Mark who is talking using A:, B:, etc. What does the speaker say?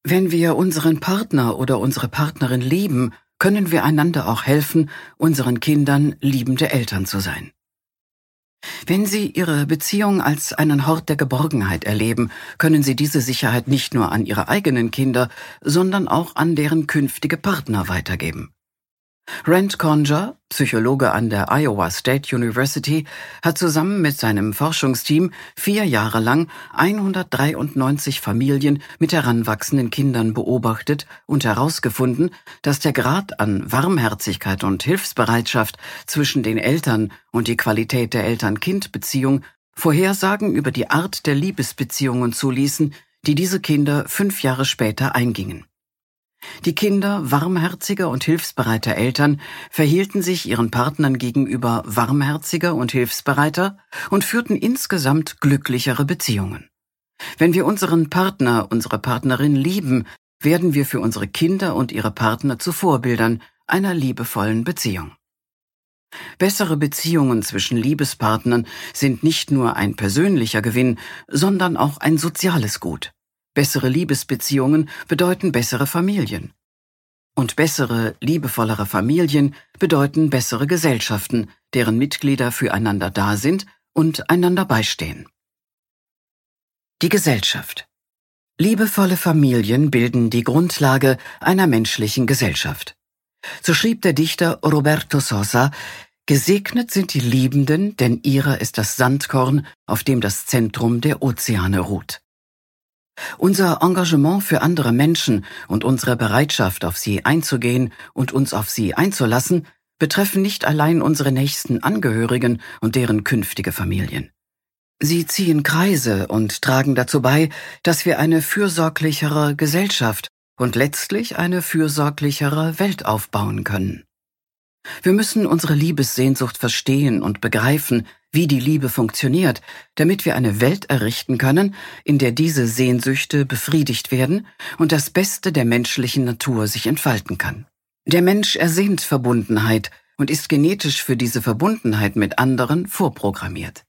A: Wenn wir unseren Partner oder unsere Partnerin lieben, können wir einander auch helfen, unseren Kindern liebende Eltern zu sein. Wenn Sie Ihre Beziehung als einen Hort der Geborgenheit erleben, können Sie diese Sicherheit nicht nur an Ihre eigenen Kinder, sondern auch an deren künftige Partner weitergeben. Rand Conger, Psychologe an der Iowa State University, hat zusammen mit seinem Forschungsteam 4 Jahre lang 193 Familien mit heranwachsenden Kindern beobachtet und herausgefunden, dass der Grad an Warmherzigkeit und Hilfsbereitschaft zwischen den Eltern und die Qualität der Eltern-Kind-Beziehung Vorhersagen über die Art der Liebesbeziehungen zuließen, die diese Kinder 5 Jahre später eingingen. Die Kinder warmherziger und hilfsbereiter Eltern verhielten sich ihren Partnern gegenüber warmherziger und hilfsbereiter und führten insgesamt glücklichere Beziehungen. Wenn wir unseren Partner, unsere Partnerin lieben, werden wir für unsere Kinder und ihre Partner zu Vorbildern einer liebevollen Beziehung. Bessere Beziehungen zwischen Liebespartnern sind nicht nur ein persönlicher Gewinn, sondern auch ein soziales Gut. Bessere Liebesbeziehungen bedeuten bessere Familien. Und bessere, liebevollere Familien bedeuten bessere Gesellschaften, deren Mitglieder füreinander da sind und einander beistehen. Die Gesellschaft. Liebevolle Familien bilden die Grundlage einer menschlichen Gesellschaft. So schrieb der Dichter Roberto Sosa: Gesegnet sind die Liebenden, denn ihrer ist das Sandkorn, auf dem das Zentrum der Ozeane ruht. Unser Engagement für andere Menschen und unsere Bereitschaft, auf sie einzugehen und uns auf sie einzulassen, betreffen nicht allein unsere nächsten Angehörigen und deren künftige Familien. Sie ziehen Kreise und tragen dazu bei, dass wir eine fürsorglichere Gesellschaft und letztlich eine fürsorglichere Welt aufbauen können. Wir müssen unsere Liebessehnsucht verstehen und begreifen, wie die Liebe funktioniert, damit wir eine Welt errichten können, in der diese Sehnsüchte befriedigt werden und das Beste der menschlichen Natur sich entfalten kann. Der Mensch ersehnt Verbundenheit und ist genetisch für diese Verbundenheit mit anderen vorprogrammiert.